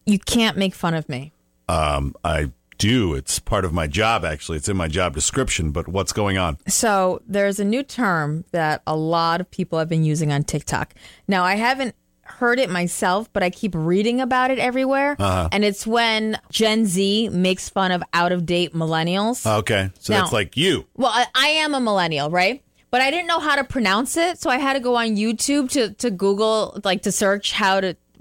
You can't make fun of me. I do. It's part of my job, actually. It's in my job description, but what's going on? So there's a new term that a lot of people have been using on TikTok. Now, I haven't heard it myself, but I keep reading about it everywhere. And it's when Gen Z makes fun of out-of-date millennials. Okay. So Now, that's like you. Well, I am a millennial, right? But I didn't know how to pronounce it, so I had to go on YouTube to Google, like to search how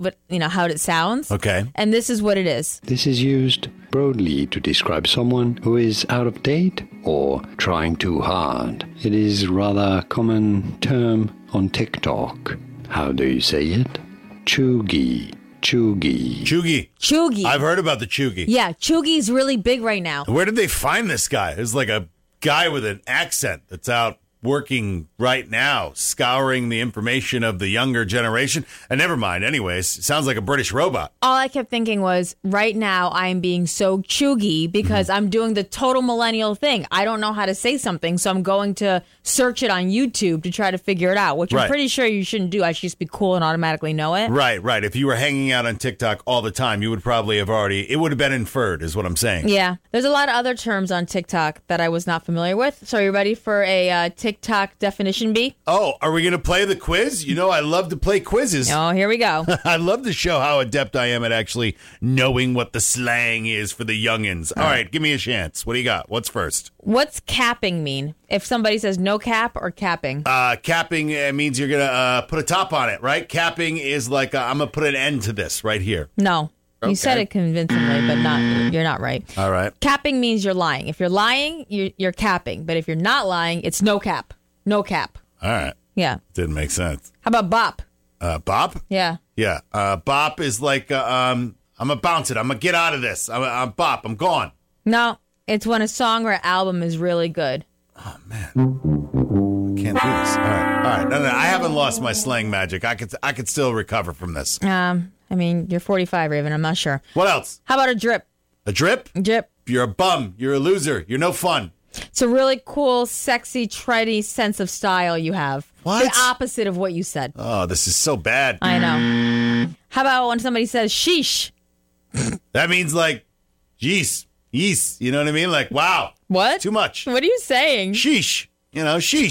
it sounds. Okay. And this is what it is. This is used broadly to describe someone who is out of date or trying too hard. It is rather common term on TikTok. How do you say it? Cheugy. Cheugy. Cheugy. Cheugy. I've heard about the Cheugy. Yeah, Cheugy is really big right now. Where did they find this guy? It's like a guy with an accent that's out working right now, scouring the information of the younger generation. And never mind, anyways, sounds like a British robot. All I kept thinking was, right now I am being so chuggy because I'm doing the total millennial thing. I don't know how to say something, so I'm going to search it on YouTube to try to figure it out, which I'm pretty sure you shouldn't do. I should just be cool and automatically know it. Right. If you were hanging out on TikTok all the time, you would probably have it would have been inferred, is what I'm saying. Yeah. There's a lot of other terms on TikTok that I was not familiar with. So are you ready for a TikTok definition bee? Oh, are we going to play the quiz? You know, I love to play quizzes. Oh, here we go. I love to show how adept I am at actually knowing what the slang is for the youngins. All right, give me a chance. What do you got? What's first? What's capping mean? If somebody says no cap or capping? Capping means you're going to put a top on it, right? Capping is like, I'm going to put an end to this right here. No. Okay. You said it convincingly, but you're not right. All right. Capping means you're lying. If you're lying, you're capping. But if you're not lying, it's no cap. No cap. All right. Yeah. Didn't make sense. How about bop? Bop? Yeah. Yeah. Bop is like, I'm going to bounce it. I'm going to get out of this. I'm bop. I'm gone. No. It's when a song or an album is really good. Oh, man. I can't do this. All right. No. I haven't lost my slang magic. I could still recover from this. I mean, you're 45, Raven. I'm not sure. What else? How about a drip? A drip? Drip. You're a bum. You're a loser. You're no fun. It's a really cool, sexy, trendy sense of style you have. What? The opposite of what you said. Oh, this is so bad. I know. How about when somebody says sheesh? That means like, geez, yeast. You know what I mean? Like, wow. What? Too much. What are you saying? Sheesh. Sheesh.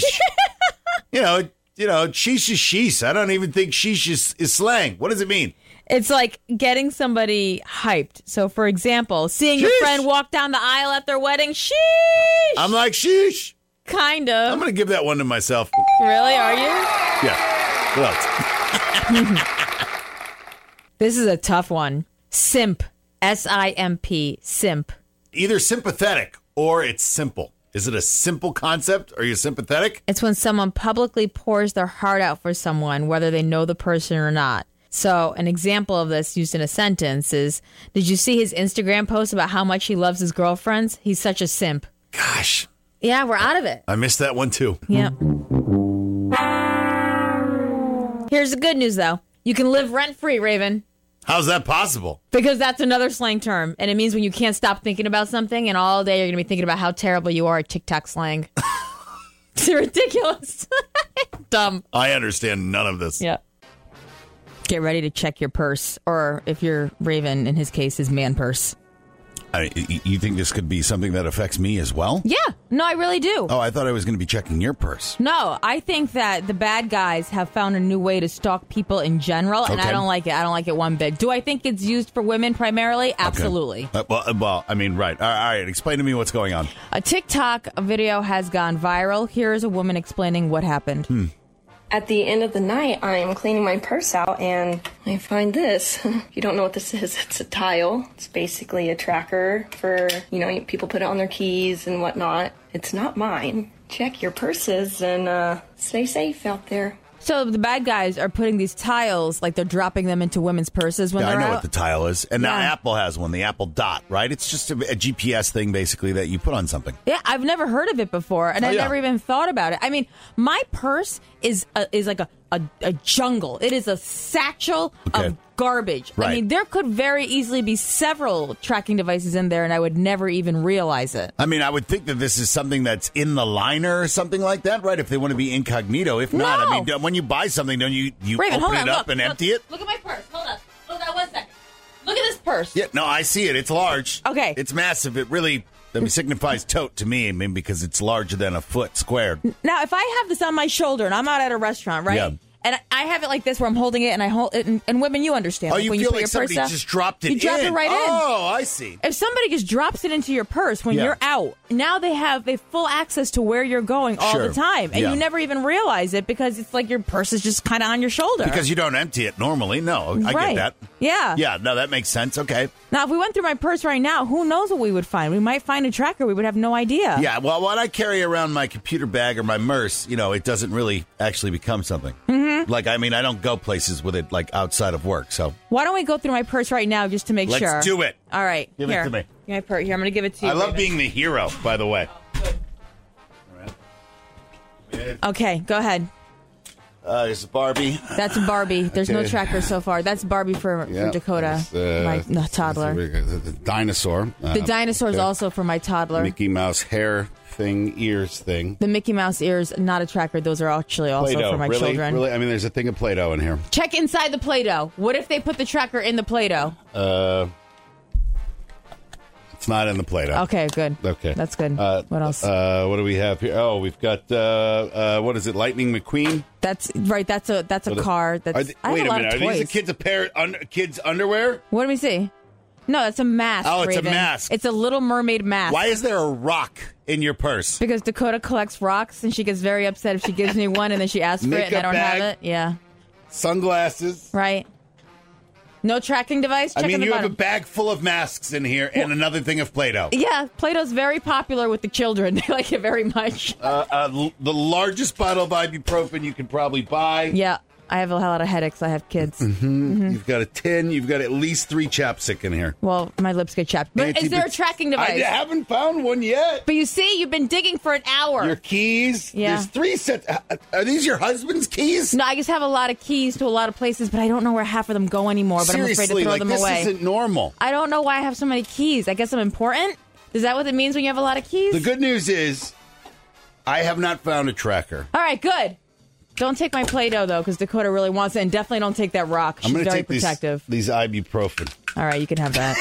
Sheesh is sheesh. I don't even think sheesh is slang. What does it mean? It's like getting somebody hyped. So, for example, seeing your Sheesh. friend walk down the aisle at their wedding. Sheesh. I'm like, sheesh. Kind of. I'm going to give that one to myself. Really? Are you? Yeah. What else? This is a tough one. Simp. S-I-M-P. Simp. Either sympathetic or it's simple. Is it a simple concept? Are you sympathetic? It's when someone publicly pours their heart out for someone, whether they know the person or not. So an example of this used in a sentence is, did you see his Instagram post about how much he loves his girlfriends? He's such a simp. Gosh. Yeah, we're out of it. I missed that one too. Yeah. Here's the good news, though. You can live rent-free, Raven. How's that possible? Because that's another slang term. And it means when you can't stop thinking about something and all day you're going to be thinking about how terrible you are at TikTok slang. It's ridiculous. Dumb. I understand none of this. Yeah. Get ready to check your purse. Or if you're Raven, in his case, his man purse. You think this could be something that affects me as well? Yeah. No, I really do. Oh, I thought I was going to be checking your purse. No, I think that the bad guys have found a new way to stalk people in general, and Okay. I don't like it. I don't like it one bit. Do I think it's used for women primarily? Absolutely. Okay. Well, I mean, right. All right. Explain to me what's going on. A TikTok video has gone viral. Here is a woman explaining what happened. At the end of the night, I'm cleaning my purse out and I find this. You don't know what this is. It's a tile. It's basically a tracker for, people put it on their keys and whatnot. It's not mine. Check your purses and stay safe out there. So the bad guys are putting these tiles, like they're dropping them into women's purses when Yeah, they're I know out. what the tile is. And now Yeah. Apple has one, the Apple Dot, right? It's just a GPS thing, basically, that you put on something. Yeah, I've never heard of it before, and Oh, I yeah. never even thought about it. I mean, my purse is like a jungle. It is a satchel Okay. of garbage. Right. I mean, there could very easily be several tracking devices in there, and I would never even realize it. I mean, I would think that this is something that's in the liner or something like that, right? If they want to be incognito. If not, No. I mean, when you buy something, don't you Raven, open hold it on, up look, and look, empty it? Look at my purse. Hold on 1 second. Look at this purse. Yeah, no, I see it. It's large. Okay. It's massive. It really signifies tote to me, I mean, because it's larger than a foot squared. Now, if I have this on my shoulder and I'm out at a restaurant, right? Yeah. And I have it like this where I'm holding it and I hold it. And women, you understand. Oh, like you when feel put like your somebody purse down, just dropped it in. You drop it right in. Oh, I see. If somebody just drops it into your purse when you're out, now they have full access to where you're going all the time. And you never even realize it because it's like your purse is just kind of on your shoulder. Because you don't empty it normally. No, I get that. Yeah. Yeah, no, that makes sense. Okay. Now, if we went through my purse right now, who knows what we would find? We might find a tracker. We would have no idea. Yeah, well, when I carry around my computer bag or my MERS, it doesn't really actually become something. Mm-hmm. Like, I mean, I don't go places with it, like, outside of work, so. Why don't we go through my purse right now just to make sure? Let's do it. All right. Give it to me. My purse. Here, I'm going to give it to you. I love being the hero, by the way. Okay, go ahead. There's a Barbie. That's a Barbie. There's no tracker so far. That's Barbie for Dakota, my toddler. The dinosaur. The dinosaur is also for my toddler. Mickey Mouse hair thing, ears thing. The Mickey Mouse ears, not a tracker. Those are actually also Play-Doh. for my children. Really? I mean, there's a thing of Play-Doh in here. Check inside the Play-Doh. What if they put the tracker in the Play-Doh? It's not in the Play-Doh. Okay, good. Okay. That's good. What else? What do we have here? Oh, we've got, what is it, Lightning McQueen? That's right. That's a car. That's, wait a minute. Are these the kids' kids' underwear? What do we see? No, that's a mask. Oh, it's Raven. a mask. It's a Little Mermaid mask. Why is there a rock in your purse? Because Dakota collects rocks, and she gets very upset if she gives me one, and then she asks for it, and I don't have it. Yeah. Sunglasses. Right. No tracking device? Check you bottom. have a bag full of masks in here and another thing of Play-Doh. Yeah, Play-Doh's very popular with the children. They like it very much. The largest bottle of ibuprofen you can probably buy. Yeah, I have a lot of headaches. I have kids. Mm-hmm. You've got a tin. You've got at least 3 chapstick in here. Well, my lips get chapped. But is there a tracking device? I haven't found one yet. But you see, you've been digging for an hour. Your keys. Yeah. There's 3 sets. Are these your husband's keys? No, I just have a lot of keys to a lot of places, but I don't know where half of them go anymore. But Seriously, I'm afraid to throw them away. This isn't normal. I don't know why I have so many keys. I guess I'm important? Is that what it means when you have a lot of keys? The good news is I have not found a tracker. All right, good. Don't take my Play-Doh, though, because Dakota really wants it. And definitely don't take that rock. She's very protective. These ibuprofen. All right, you can have that.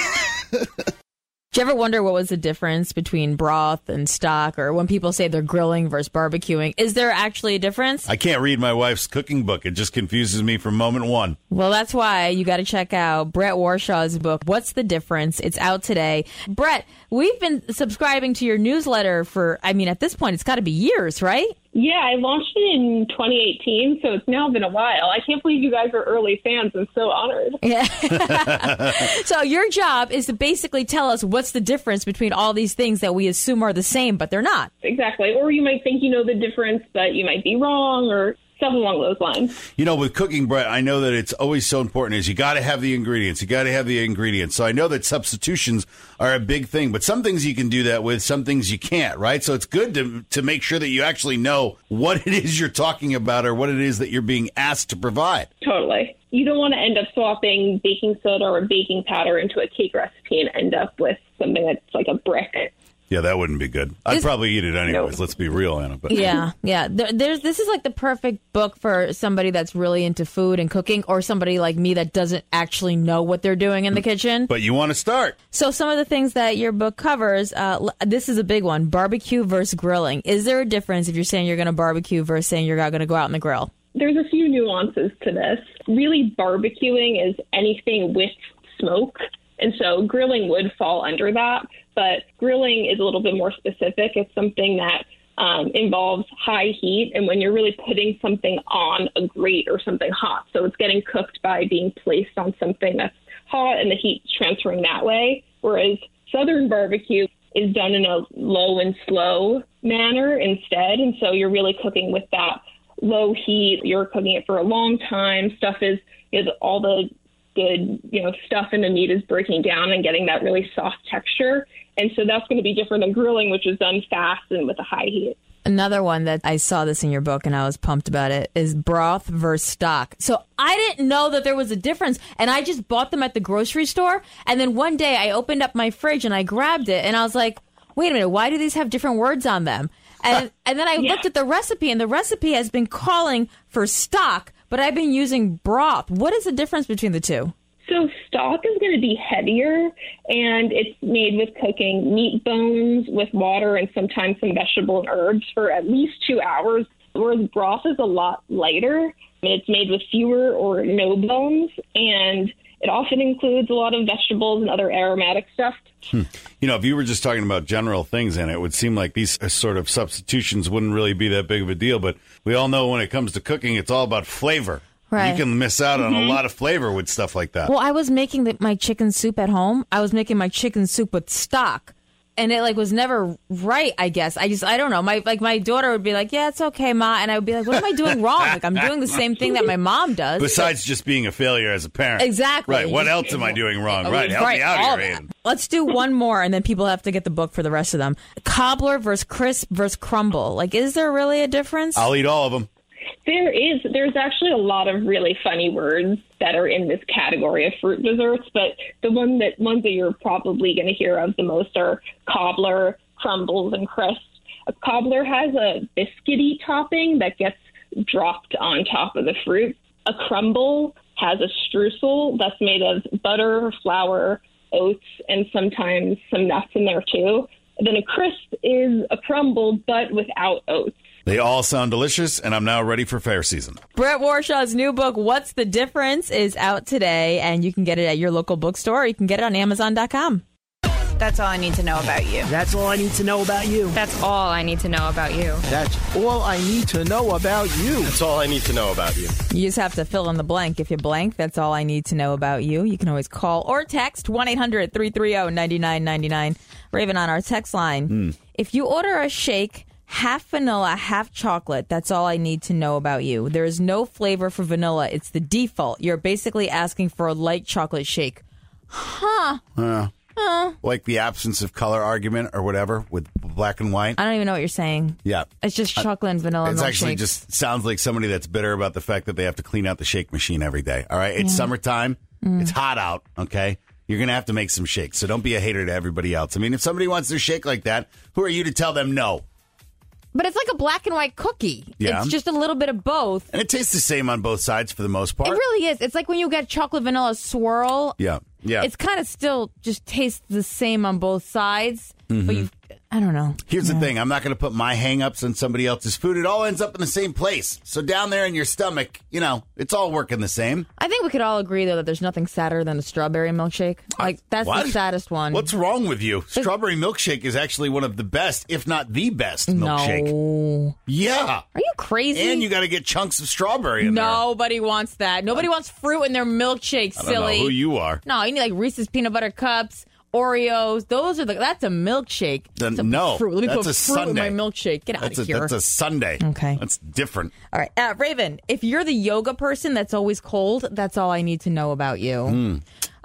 Do you ever wonder what was the difference between broth and stock, or when people say they're grilling versus barbecuing? Is there actually a difference? I can't read my wife's cooking book. It just confuses me from moment one. Well, that's why you got to check out Brett Warshaw's book, What's the Difference? It's out today. Brett, we've been subscribing to your newsletter for, at this point, it's got to be years, right? Yeah, I launched it in 2018, so it's now been a while. I can't believe you guys are early fans. I'm so honored. Yeah. So your job is to basically tell us what's the difference between all these things that we assume are the same, but they're not. Exactly. Or you might think you know the difference, but you might be wrong, or stuff along those lines. With cooking, Brett, I know that it's always so important is you got to have the ingredients. So I know that substitutions are a big thing, but some things you can do that with, some things you can't, right? So it's good to make sure that you actually know what it is you're talking about or what it is that you're being asked to provide. Totally. You don't want to end up swapping baking soda or baking powder into a cake recipe and end up with something that's like a brick. Yeah, that wouldn't be good. I'd probably eat it anyways. Let's be real, Anna. But. Yeah. This is like the perfect book for somebody that's really into food and cooking, or somebody like me that doesn't actually know what they're doing in the kitchen. But you want to start. So some of the things that your book covers, this is a big one, barbecue versus grilling. Is there a difference if you're saying you're going to barbecue versus saying you're going to go out on the grill? There's a few nuances to this. Really, barbecuing is anything with smoke. And so grilling would fall under that. But grilling is a little bit more specific. It's something that involves high heat. And when you're really putting something on a grate or something hot, so it's getting cooked by being placed on something that's hot and the heat's transferring that way. Whereas Southern barbecue is done in a low and slow manner instead. And so you're really cooking with that low heat. You're cooking it for a long time. Stuff is all the good, stuff in the meat is breaking down and getting that really soft texture. And so that's going to be different than grilling, which is done fast and with a high heat. Another one that I saw this in your book and I was pumped about it is broth versus stock. So I didn't know that there was a difference, and I just bought them at the grocery store. And then one day I opened up my fridge and I grabbed it and I was like, wait a minute, why do these have different words on them? And then I looked at the recipe, and the recipe has been calling for stock, but I've been using broth. What is the difference between the two? So stock is going to be heavier, and it's made with cooking meat bones with water and sometimes some vegetable and herbs for at least 2 hours, whereas broth is a lot lighter. It's made with fewer or no bones, and it often includes a lot of vegetables and other aromatic stuff. You know, if you were just talking about general things in it, would seem like these sort of substitutions wouldn't really be that big of a deal. But we all know when it comes to cooking, it's all about flavor. Right. You can miss out on a lot of flavor with stuff like that. Well, I was making my chicken soup at home. I was making my chicken soup with stock. And it was never right, I guess. I don't know. My daughter would be like, yeah, it's okay, Ma. And I would be like, what am I doing wrong? Like, I'm doing the same thing that my mom does. Besides just being a failure as a parent. Exactly. Right. What else am I doing wrong? Right. Help me out all here, that. Ian. Let's do one more, and then people have to get the book for the rest of them. Cobbler versus crisp versus crumble. Like, is there really a difference? I'll eat all of them. There's actually a lot of really funny words that are in this category of fruit desserts, but the ones that you're probably going to hear of the most are cobbler, crumbles, and crisps. A cobbler has a biscuity topping that gets dropped on top of the fruit. A crumble has a streusel that's made of butter, flour, oats, and sometimes some nuts in there too. And then a crisp is a crumble, but without oats. They all sound delicious, and I'm now ready for fair season. Brett Warshaw's new book, What's the Difference?, is out today, and you can get it at your local bookstore, or you can get it on Amazon.com. That's all I need to know about you. That's all I need to know about you. That's all I need to know about you. That's all I need to know about you. That's all I need to know about you. You just have to fill in the blank. If you blank, that's all I need to know about you. You can always call or text 1-800-330-9999. Raven on our text line. If you order a shake, half vanilla, half chocolate, that's all I need to know about you. There is no flavor for vanilla. It's the default. You're basically asking for a light chocolate shake. Like the absence of color argument or whatever with black and white. I don't even know what you're saying. Yeah. It's just chocolate and vanilla It's milkshake. actually just sounds like somebody that's bitter about the fact that they have to clean out the shake machine every day. All right? It's summertime. It's hot out, okay? You're going to have to make some shakes. So don't be a hater to everybody else. I mean, if somebody wants their shake like that, who are you to tell them no? But it's like a black and white cookie. Yeah. It's just a little bit of both. And it tastes the same on both sides for the most part. It really is. It's like when you get chocolate vanilla swirl. Yeah. It's kind of still just tastes the same on both sides. But I don't know. Here's the thing. I'm not going to put my hang-ups on somebody else's food. It all ends up in the same place. So down there in your stomach, it's all working the same. I think we could all agree, though, that there's nothing sadder than a strawberry milksshake. Like, that's What? the saddest one. What's wrong with you? Strawberry milkshake is actually one of the best, if not the best milkshake. No. Yeah. Are you crazy? And you got to get chunks of strawberry in there. Nobody wants that. Nobody wants fruit in their milkshake, I don't silly. know who you are. No, you need like Reese's peanut butter cups, Oreos. That's a milkshake. Then It's a no, fruit. Let me that's put a fruit sundae. in my milkshake. Get out of here. That's a sundae. Okay. That's different. All right. Raven, if you're the yoga person that's always cold, that's all I need to know about you.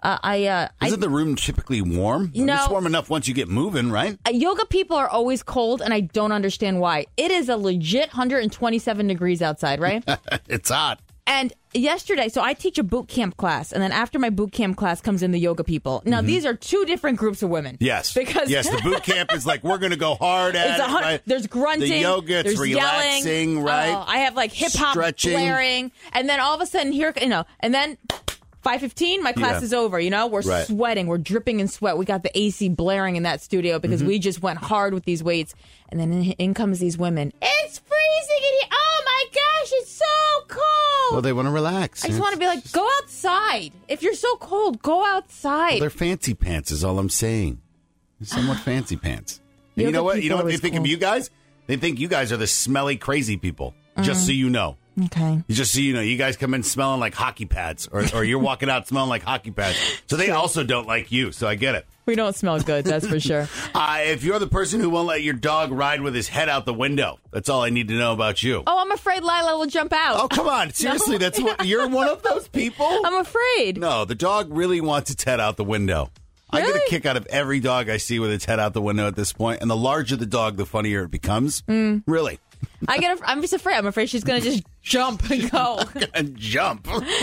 Isn't the room typically warm? No. It's warm enough once you get moving, right? Yoga people are always cold, and I don't understand why. It is a legit 127 degrees outside, right? It's hot. And yesterday, so I teach a boot camp class, and then after my boot camp class comes in the yoga people. Now, these are two different groups of women. Yes. Because the boot camp is like, we're going to go hard at it, right? There's grunting. The yoga, it's there's relaxing, yelling, right? I have like hip hop Stretching. blaring, and then all of a sudden here, and then 5:15, my class is over. We're Right. sweating, we're dripping in sweat. We got the AC blaring in that studio because we just went hard with these weights. And then in comes these women. It's freezing in here. Oh my gosh, it's so cold. Well, they want to relax. I just want to be like, go outside. If you're so cold, go outside. Well, they're fancy pants is all I'm saying. They're somewhat fancy pants. And you Yoga know what? You people know what are they always think of cold. you guys? They think you guys are the smelly, crazy people. Just so you know. Okay. Just so you know, you guys come in smelling like hockey pads, or you're walking out smelling like hockey pads. So they also don't like you. So I get it. We don't smell good, that's for sure. If you're the person who won't let your dog ride with his head out the window, that's all I need to know about you. Oh, I'm afraid Lila will jump out. Oh, come on. Seriously, that's what you're one of those people? I'm afraid. No, the dog really wants its head out the window. I get a kick out of every dog I see with its head out the window at this point, and the larger the dog, the funnier it becomes. Really. I'm just afraid. I'm afraid she's going to just jump and go. And jump.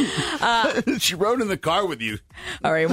She rode in the car with you. All right,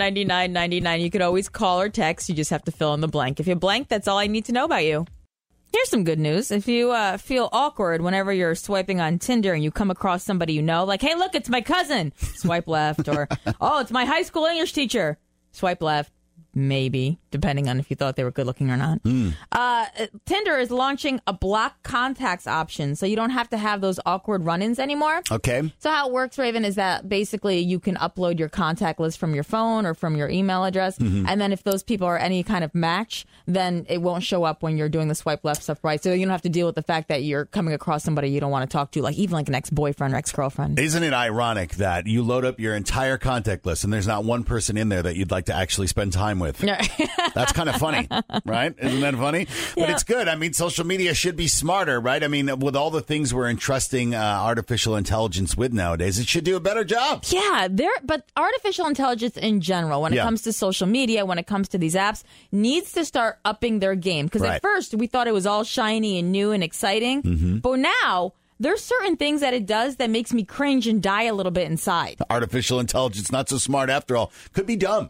1-800-330-9999. You could always call or text. You just have to fill in the blank. If you blank, that's all I need to know about you. Here's some good news. If you feel awkward whenever you're swiping on Tinder and you come across somebody you know, like, hey, look, it's my cousin, swipe left, or, oh, it's my high school English teacher, swipe left. Maybe, depending on if you thought they were good looking or not. Tinder is launching a block contacts option, so you don't have to have those awkward run-ins anymore. Okay. So how it works, Raven, is that basically you can upload your contact list from your phone or from your email address, and then if those people are any kind of match, then it won't show up when you're doing the swipe left stuff, right? So you don't have to deal with the fact that you're coming across somebody you don't want to talk to, like even like an ex-boyfriend or ex-girlfriend. Isn't it ironic that you load up your entire contact list and there's not one person in there that you'd like to actually spend time with? That's kind of funny, right? Isn't that funny? But it's good. I mean, social media should be smarter, right? I mean, with all the things we're entrusting artificial intelligence with nowadays, it should do a better job. Yeah, but artificial intelligence in general, when it comes to social media, when it comes to these apps, needs to start upping their game. Because at first, we thought it was all shiny and new and exciting. But now, there's certain things that it does that makes me cringe and die a little bit inside. Artificial intelligence, not so smart after all. Could be dumb.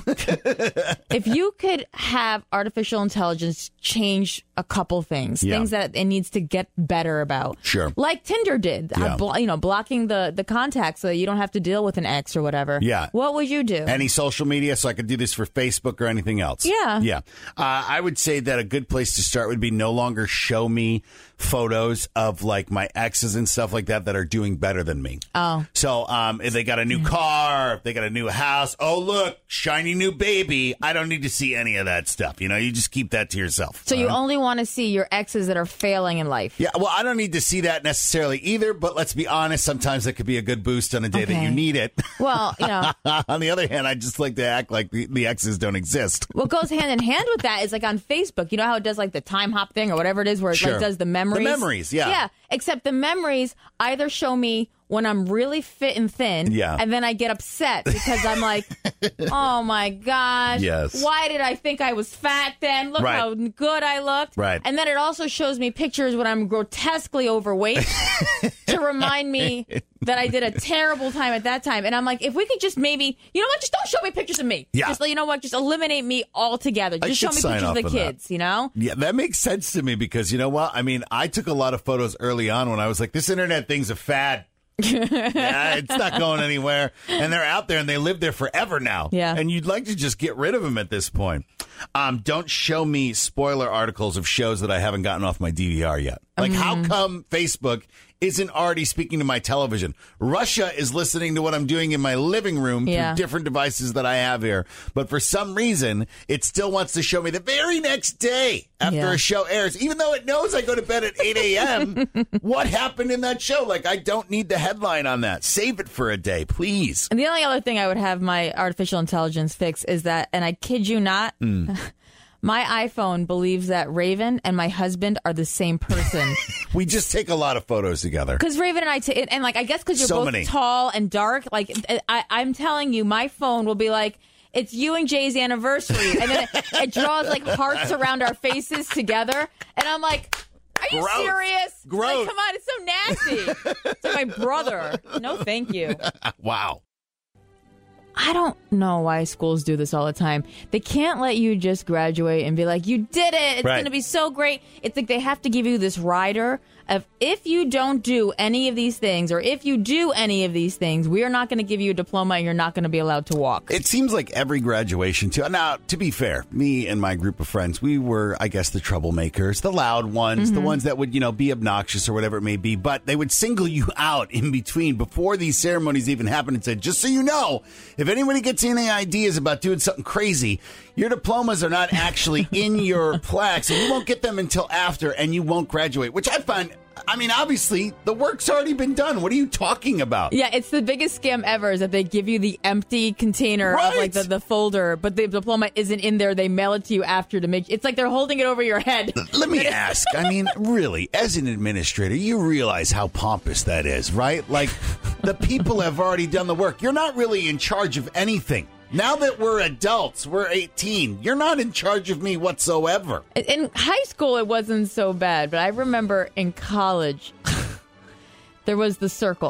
If you could have artificial intelligence change a couple things that it needs to get better about. Sure. Like Tinder did, blocking the contacts so that you don't have to deal with an ex or whatever. Yeah. What would you do? Any social media, so I could do this for Facebook or anything else. Yeah. Yeah. I would say that a good place to start would be no longer show me photos of like my exes and stuff like that are doing better than me. Oh. So if they got a new car, if they got a new house, oh, look, shiny new baby. I don't need to see any of that stuff. You know, you just keep that to yourself. So you only want to see your exes that are failing in life. Yeah, well, I don't need to see that necessarily either, but let's be honest, sometimes that could be a good boost on a day that you need it. Well, you know. On the other hand, I just like to act like the exes don't exist. What goes hand in hand with that is like on Facebook, you know how it does like the time hop thing or whatever it is where it like does the memories? The memories, yeah. Yeah, except the memories either show me when I'm really fit and thin, and then I get upset because I'm like, oh my gosh, why did I think I was fat then? Look how good I looked. Right. And then it also shows me pictures when I'm grotesquely overweight to remind me that I did a terrible time at that time. And I'm like, if we could just maybe, you know what, just don't show me pictures of me. Yeah. Just, you know what, just eliminate me altogether. Just show me pictures of the kids, you know? Yeah, that makes sense to me because you know what? I mean, I took a lot of photos early on when I was like, this internet thing's a fad. Yeah, it's not going anywhere. And they're out there and they live there forever now. Yeah. And you'd like to just get rid of them at this point. Don't show me spoiler articles of shows that I haven't gotten off my DVR yet. Like, how come Facebook isn't already speaking to my television? Russia is listening to what I'm doing in my living room through different devices that I have here. But for some reason, it still wants to show me the very next day after a show airs, even though it knows I go to bed at 8 a.m. What happened in that show? Like, I don't need the headline on that. Save it for a day, please. And the only other thing I would have my artificial intelligence fix is that, and I kid you not, my iPhone believes that Raven and my husband are the same person. We just take a lot of photos together. Because Raven and I, and like, I guess because you're both tall and dark, like, I'm telling you, my phone will be like, it's you and Jay's anniversary. And then it draws like hearts around our faces together. And I'm like, are you serious? Gross. Like, come on, it's so nasty. It's like my brother. No, thank you. Wow. I don't know why schools do this all the time. They can't let you just graduate and be like, you did it. It's going to be so great. It's like they have to give you this rider of if you don't do any of these things or if you do any of these things, we are not going to give you a diploma and you're not going to be allowed to walk. It seems like every graduation, too. Now, to be fair, me and my group of friends, we were, I guess, the troublemakers, the loud ones, the ones that would, be obnoxious or whatever it may be. But they would single you out in between before these ceremonies even happened and said, just so you know, if anybody gets any ideas about doing something crazy, your diplomas are not actually in your plaques and you won't get them until after and you won't graduate, which I find, I mean, obviously, the work's already been done. What are you talking about? Yeah, it's the biggest scam ever is that they give you the empty container of like the folder, but the diploma isn't in there. They mail it to you after to make it's like they're holding it over your head. Let me ask. I mean, really, as an administrator, you realize how pompous that is, right? Like, the people have already done the work. You're not really in charge of anything. Now that we're adults, we're 18, you're not in charge of me whatsoever. In high school, it wasn't so bad, but I remember in college, there was the circle.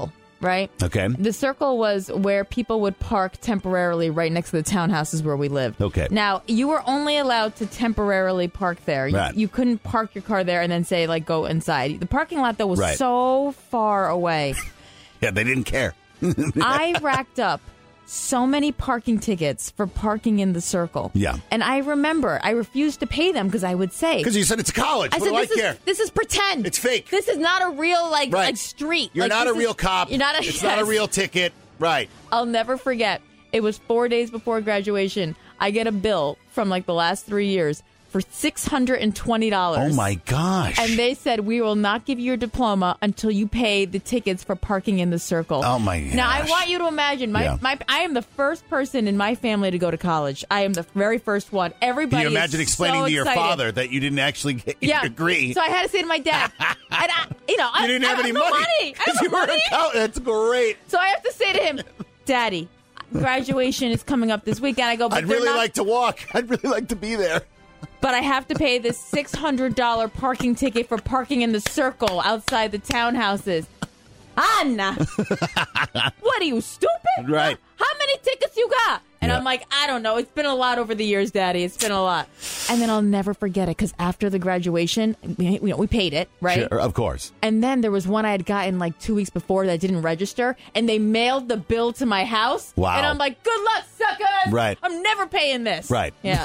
right? Okay. The circle was where people would park temporarily right next to the townhouses where we lived. Okay. Now, you were only allowed to temporarily park there. Right. You couldn't park your car there and then say, like, go inside. The parking lot, though, was Right. so far away. Yeah, they didn't care. I racked up so many parking tickets for parking in the circle. Yeah. And I remember I refused to pay them because I would say... Because you said it's college. I What said, do I care? This is pretend. It's fake. This is not a real, like Right. street. You're Like, not this a real is- cop. You're not a... It's not a yes. real ticket. Right. I'll never forget. It was 4 days before graduation. I get a bill from like the last 3 years for $620. Oh, my gosh. And they said, we will not give you your diploma until you pay the tickets for parking in the circle. Oh, my gosh. Now, I want you to imagine, I am the first person in my family to go to college. I am the very first one. Everybody Can you imagine is explaining so to your excited. father that you didn't actually get your degree? So I had to say to my dad, and I you didn't have any no money. I Because have you no were money. a college. That's great. So I have to say to him, Daddy, graduation is coming up this weekend. I go, but I'd they're really not- like to walk. I'd really like to be there. But I have to pay this $600 parking ticket for parking in the circle outside the townhouses. Anna, what are you, stupid? Right. How many tickets you got? And Yeah. I'm like, I don't know. It's been a lot over the years, Daddy. It's been a lot. And then I'll never forget it because after the graduation, we paid it, right? Sure, of course. And then there was one I had gotten like 2 weeks before that didn't register, and they mailed the bill to my house. Wow. And I'm like, good luck, suckers. Right. I'm never paying this. Right. Yeah.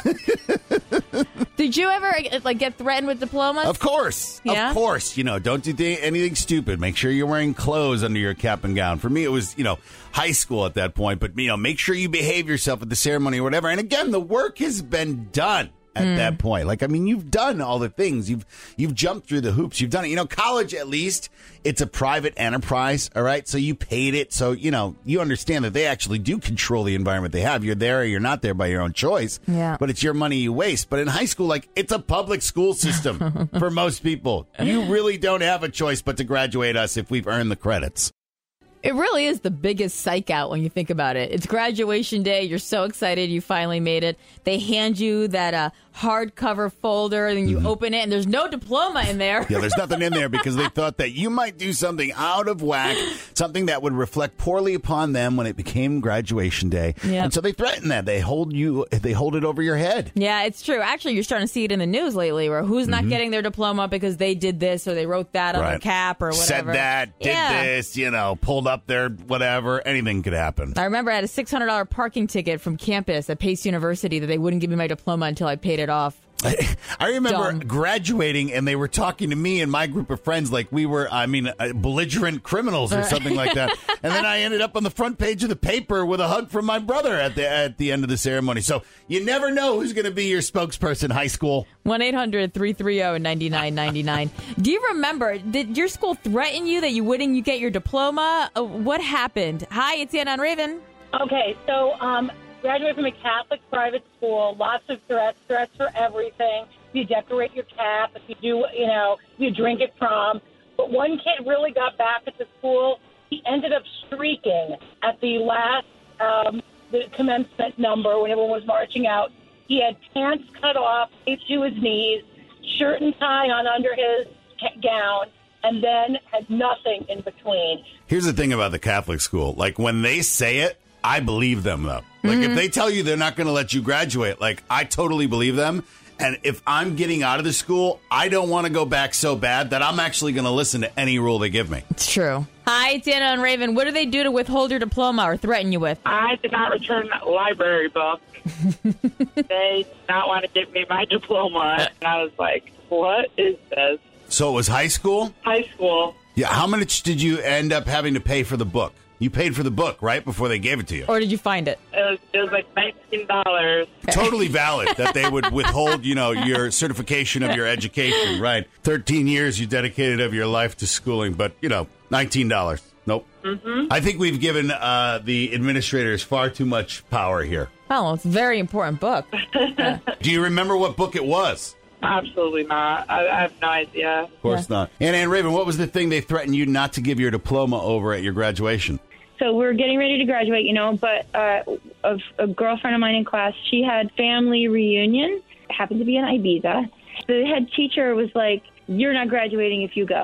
Did you ever like get threatened with diplomas? Of course. Yeah? Of course. Don't do anything stupid. Make sure you're wearing clothes under your cap and gown. For me, it was, high school at that point. But, make sure you behave yourself at the ceremony or whatever. And again, the work has been done at that point. Like, I mean, you've done all the things. You've jumped through the hoops. You've done it. College, at least, it's a private enterprise, all right? So you paid it. So, you understand that they actually do control the environment they have. You're there or you're not there by your own choice. Yeah. But it's your money you waste. But in high school, like, it's a public school system for most people. You really don't have a choice but to graduate us if we've earned the credits. It really is the biggest psych out when you think about it. It's graduation day. You're so excited you finally made it. They hand you that hardcover folder, and then you open it, and there's no diploma in there. Yeah, there's nothing in there because they thought that you might do something out of whack, something that would reflect poorly upon them when it became graduation day. Yep. And so they threaten that. They hold it over your head. Yeah, it's true. Actually, you're starting to see it in the news lately where who's not getting their diploma because they did this or they wrote that on their cap or whatever. Said that, did this, pulled up their whatever. Anything could happen. I remember I had a $600 parking ticket from campus at Pace University that they wouldn't give me my diploma until I paid it off. I remember Dumb. graduating, and they were talking to me and my group of friends like we were, belligerent criminals or something like that. And then I ended up on the front page of the paper with a hug from my brother at the end of the ceremony. So you never know who's going to be your spokesperson, high school. 1-800-330-9999. Do you remember, did your school threaten you that you wouldn't get your diploma? What happened? Hi, it's Anna on Raven. Okay, so graduated from a Catholic private school, lots of threats for everything. You decorate your cap, if you do, you drink at prom. But one kid really got back at the school. He ended up streaking at the last the commencement number when everyone was marching out. He had pants cut off to his knees, shirt and tie on under his gown, and then had nothing in between. Here's the thing about the Catholic school. Like, when they say it, I believe them, though. Like, if they tell you they're not going to let you graduate, like, I totally believe them. And if I'm getting out of the school, I don't want to go back so bad that I'm actually going to listen to any rule they give me. It's true. Hi, it's Anna on Raven. What do they do to withhold your diploma or threaten you with? I did not return that library book. They did not want to give me my diploma. And I was like, what is this? So it was high school? High school. Yeah. How much did you end up having to pay for the book? You paid for the book, right, before they gave it to you? Or did you find it? It was like $19. Totally valid that they would withhold, your certification of your education, right? 13 years you dedicated of your life to schooling, but, $19. Nope. Mm-hmm. I think we've given the administrators far too much power here. Oh, well, it's a very important book. Do you remember what book it was? Absolutely not. I have no idea. Of course not. And Raven, what was the thing they threatened you not to give your diploma over at your graduation? So we're getting ready to graduate, but a girlfriend of mine in class, she had family reunion, happened to be in Ibiza. The head teacher was like, "You're not graduating if you go."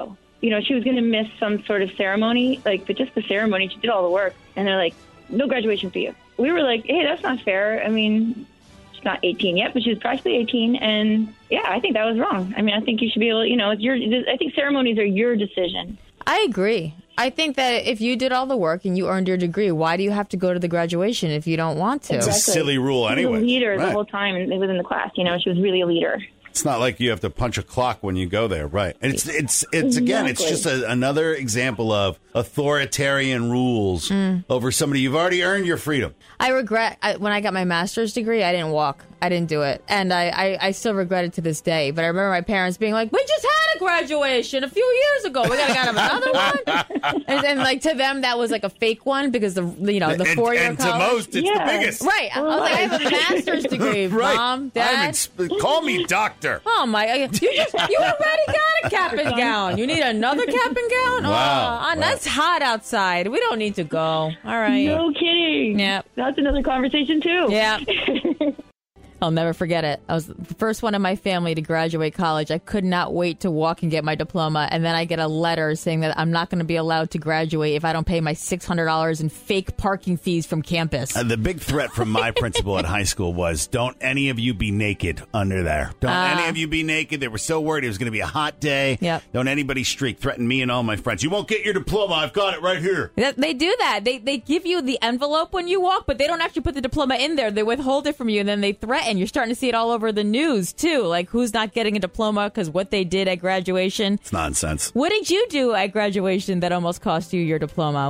she was going to miss some sort of ceremony, like, but just the ceremony. She did all the work. And they're like, no graduation for you. We were like, hey, that's not fair. I mean, she's not 18 yet, but she's practically 18. And, yeah, I think that was wrong. I mean, I think you should be able to, I think ceremonies are your decision. I agree. I think that if you did all the work and you earned your degree, why do you have to go to the graduation if you don't want to? It's a silly rule anyway. She was a leader the whole time within the class. She was really a leader. It's not like you have to punch a clock when you go there, right? And it's again, it's just another example of authoritarian rules over somebody. You've already earned your freedom. I regret when I got my master's degree, I didn't walk. I didn't do it. And I still regret it to this day. But I remember my parents being like, we just had a graduation a few years ago. We got to have another one. And like to them, that was like a fake one because the 4-year and college. to most, it's the biggest. Right. I was like, I have a master's degree, right. Mom, Dad. Call me doctor. Oh, my. You already got a cap and gown. You need another cap and gown? Wow. That's hot outside. We don't need to go. All right. No kidding. Yeah. That's another conversation, too. Yeah. I'll never forget it. I was the first one in my family to graduate college. I could not wait to walk and get my diploma. And then I get a letter saying that I'm not going to be allowed to graduate if I don't pay my $600 in fake parking fees from campus. The big threat from my principal at high school was, don't any of you be naked under there. Don't any of you be naked. They were so worried it was going to be a hot day. Yep. Don't anybody streak. Threaten me and all my friends. You won't get your diploma. I've got it right here. They do that. They give you the envelope when you walk, but they don't actually put the diploma in there. They withhold it from you, and then they threaten. You're starting to see it all over the news, too. Like, who's not getting a diploma because what they did at graduation. It's nonsense. What did you do at graduation that almost cost you your diploma?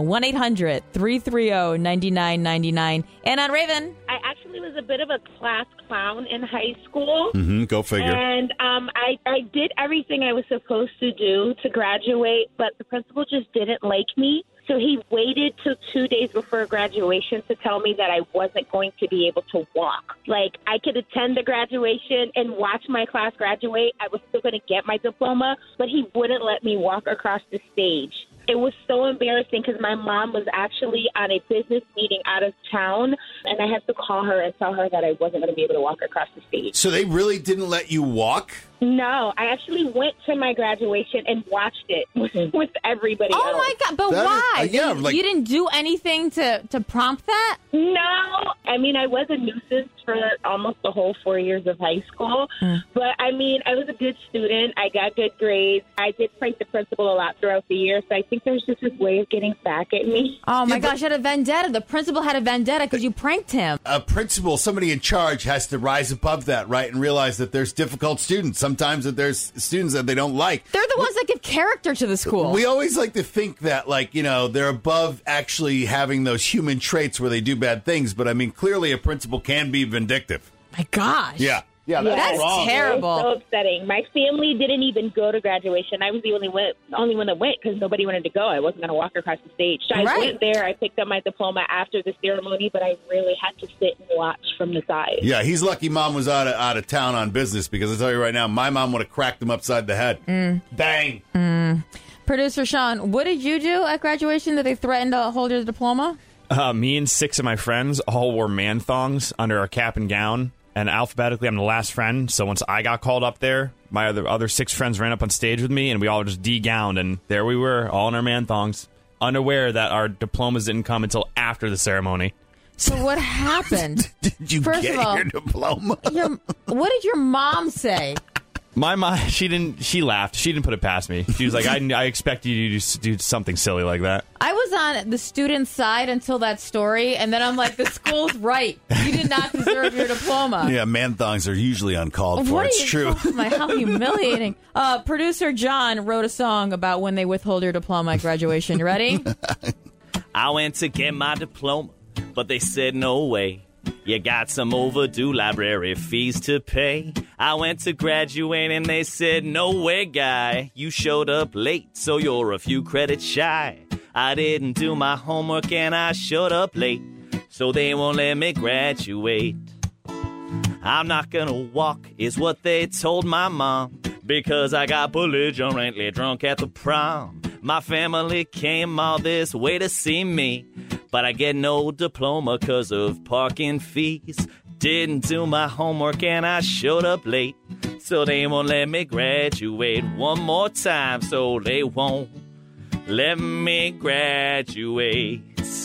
1-800-330-9999. And on Raven. I actually was a bit of a class clown in high school. Go figure. And I did everything I was supposed to do to graduate, but the principal just didn't like me. So he waited till 2 days before graduation to tell me that I wasn't going to be able to walk. Like, I could attend the graduation and watch my class graduate. I was still going to get my diploma, but he wouldn't let me walk across the stage. It was so embarrassing because my mom was actually on a business meeting out of town, and I had to call her and tell her that I wasn't going to be able to walk across the stage. So they really didn't let you walk? No, I actually went to my graduation and watched it with everybody else. Oh, my God. But why? You didn't do anything to prompt that? No. I mean, I was a nuisance for almost the whole 4 years of high school. But, I mean, I was a good student. I got good grades. I did prank the principal a lot throughout the year. So I think there's just this way of getting back at me. Oh, my gosh. You had a vendetta. The principal had a vendetta because you pranked him. A principal, somebody in charge, has to rise above that, right, and realize that there's difficult students. Sometimes that there's students that they don't like. They're the ones that give character to the school. We always like to think that, they're above actually having those human traits where they do bad things. But, I mean, clearly a principal can be vindictive. My gosh. Yeah, that's wrong. terrible. It was so upsetting. My family didn't even go to graduation. I was the only one that went because nobody wanted to go. I wasn't going to walk across the stage. So I went there. I picked up my diploma after the ceremony, but I really had to sit and watch from the side. Yeah, he's lucky Mom was out of town on business because I tell you right now, my mom would have cracked him upside the head. Bang. Producer Sean, what did you do at graduation that they threatened to hold your diploma? Me and 6 of my friends all wore man thongs under our cap and gown. And alphabetically, I'm the last friend. So once I got called up there, my other 6 friends ran up on stage with me, and we all just de-gowned. And there we were, all in our man thongs, unaware that our diplomas didn't come until after the ceremony. So what happened? Did you get your diploma? What did your mom say? My mom, she laughed. She didn't put it past me. She was like, I expect you to do something silly like that. I was on the student side until that story, and then I'm like, the school's right. You did not deserve your diploma. Yeah, man thongs are usually uncalled for. It's true. How humiliating. Producer John wrote a song about when they withhold your diploma at graduation. You ready? I went to get my diploma, but they said no way. You got some overdue library fees to pay. I went to graduate and they said, no way, guy. You showed up late, so you're a few credits shy. I didn't do my homework and I showed up late, so they won't let me graduate. I'm not gonna walk, is what they told my mom, because I got belligerently drunk at the prom. My family came all this way to see me, but I get no diploma 'cause of parking fees. Didn't do my homework and I showed up late, So they won't let me graduate one more time. So they won't let me graduate.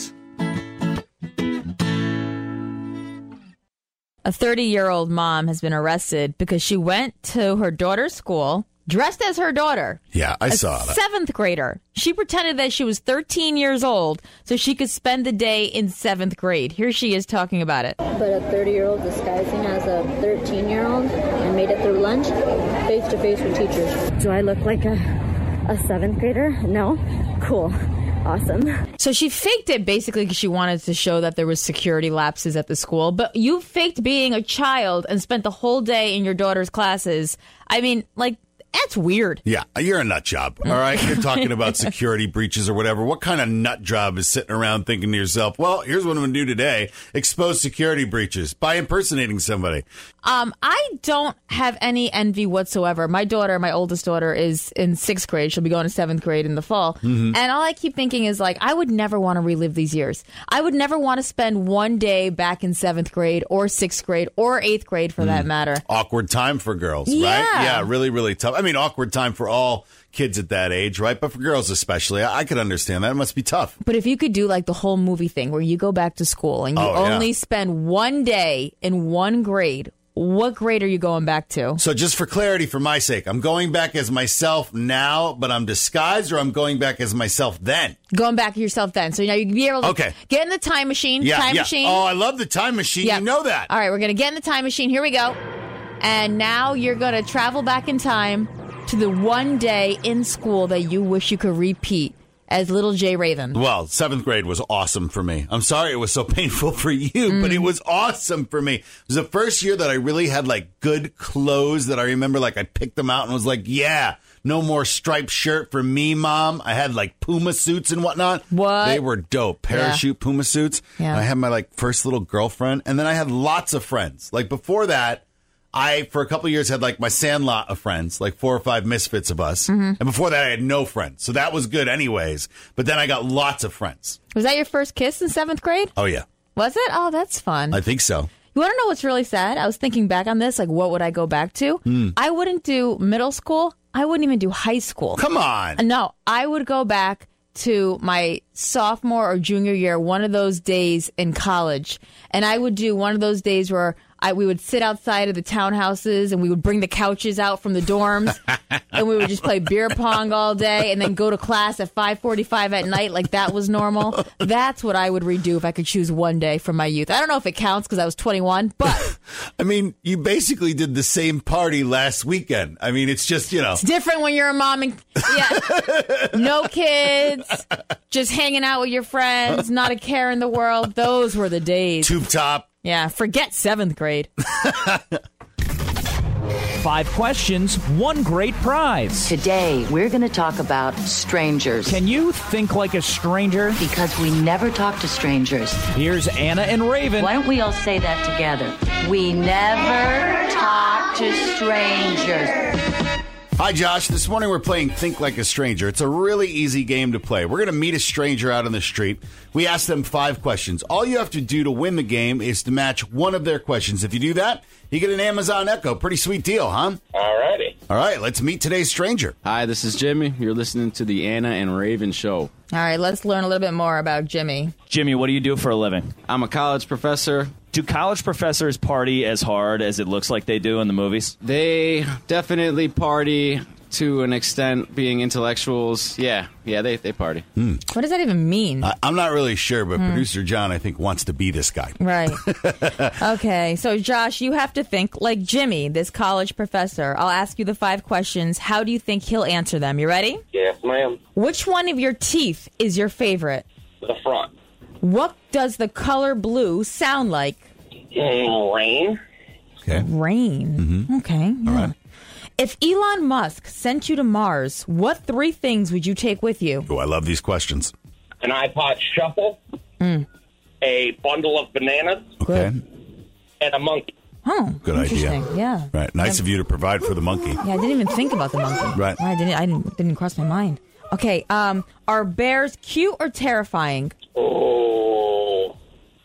A 30-year-old mom has been arrested because she went to her daughter's school dressed as her daughter. Yeah, I saw that. 7th grader. She pretended that she was 13 years old so she could spend the day in 7th grade. Here she is talking about it. But a 30-year-old disguising as a 13-year-old and made it through lunch face-to-face with teachers. Do I look like a 7th grader? No? Cool. Awesome. So she faked it basically because she wanted to show that there was security lapses at the school. But you faked being a child and spent the whole day in your daughter's classes. I mean, like, that's weird. Yeah, you're a nut job, all right? You're talking about security breaches or whatever. What kind of nut job is sitting around thinking to yourself, well, here's what I'm going to do today. Expose security breaches by impersonating somebody. I don't have any envy whatsoever. My daughter, my oldest daughter, is in 6th grade. She'll be going to 7th grade in the fall. Mm-hmm. And all I keep thinking is, like, I would never want to relive these years. I would never want to spend one day back in 7th grade or 6th grade or 8th grade for that matter. Awkward time for girls, right? Yeah, really, really tough. I mean, awkward time for all kids at that age, right? But for girls especially, I could understand that. It must be tough. But if you could do like the whole movie thing where you go back to school and you only spend one day in one grade, what grade are you going back to? So just for clarity, for my sake, I'm going back as myself now, but I'm disguised, or I'm going back as myself then? Going back yourself then. So now you can be able to get in the time machine. Machine. Oh, I love the time machine. Yep. You know that. All right, we're going to get in the time machine. Here we go. And now you're going to travel back in time to the one day in school that you wish you could repeat as little Jay Raven. Well, 7th grade was awesome for me. I'm sorry it was so painful for you, but it was awesome for me. It was the first year that I really had like good clothes that I remember, like I picked them out and was like, yeah, no more striped shirt for me, Mom. I had like Puma suits and whatnot. What? They were dope. Parachute Puma suits. Yeah. I had my like first little girlfriend, and then I had lots of friends. Like before that, I, for a couple of years, had like my sandlot of friends, like 4 or 5 misfits of us. Mm-hmm. And before that, I had no friends. So that was good anyways. But then I got lots of friends. Was that your first kiss in 7th grade? Oh, yeah. Was it? Oh, that's fun. I think so. You want to know what's really sad? I was thinking back on this, like, what would I go back to? I wouldn't do middle school. I wouldn't even do high school. Come on. No, I would go back to my sophomore or junior year, one of those days in college. And I would do one of those days where we would sit outside of the townhouses and we would bring the couches out from the dorms and we would just play beer pong all day and then go to class at 5:45 at night like that was normal. That's what I would redo if I could choose one day from my youth. I don't know if it counts because I was 21, but... I mean, you basically did the same party last weekend. I mean, it's just, you know... It's different when you're a mom and... Yeah. No kids, just hanging out with your friends, not a care in the world. Those were the days. Tube top. Yeah, forget 7th grade. 5 questions, 1 great prize. Today, we're going to talk about strangers. Can you think like a stranger? Because we never talk to strangers. Here's Anna and Raven. Why don't we all say that together? We never talk to strangers. Hi, Josh. This morning we're playing Think Like a Stranger. It's a really easy game to play. We're going to meet a stranger out on the street. We ask them 5 questions. All you have to do to win the game is to match one of their questions. If you do that, you get an Amazon Echo. Pretty sweet deal, huh? Alrighty. All right, let's meet today's stranger. Hi, this is Jimmy. You're listening to the Anna and Raven Show. All right, let's learn a little bit more about Jimmy. Jimmy, what do you do for a living? I'm a college professor. Do college professors party as hard as it looks like they do in the movies? They definitely party to an extent, being intellectuals. Yeah, they party. What does that even mean? I'm not really sure, but producer John, I think, wants to be this guy. Right. Okay, so Josh, you have to think like Jimmy, this college professor. I'll ask you the 5 questions. How do you think he'll answer them? You ready? Yes, ma'am. Which one of your teeth is your favorite? The front. What does the color blue sound like? Rain. Okay. Rain. Mm-hmm. Okay. All right. If Elon Musk sent you to Mars, what 3 things would you take with you? Oh, I love these questions. An iPod shuffle. A bundle of bananas. Okay. And a monkey. Oh, good idea. Yeah. Right. Nice of you to provide for the monkey. Yeah, I didn't even think about the monkey. Right. I didn't cross my mind. Okay. Are bears cute or terrifying? Oh.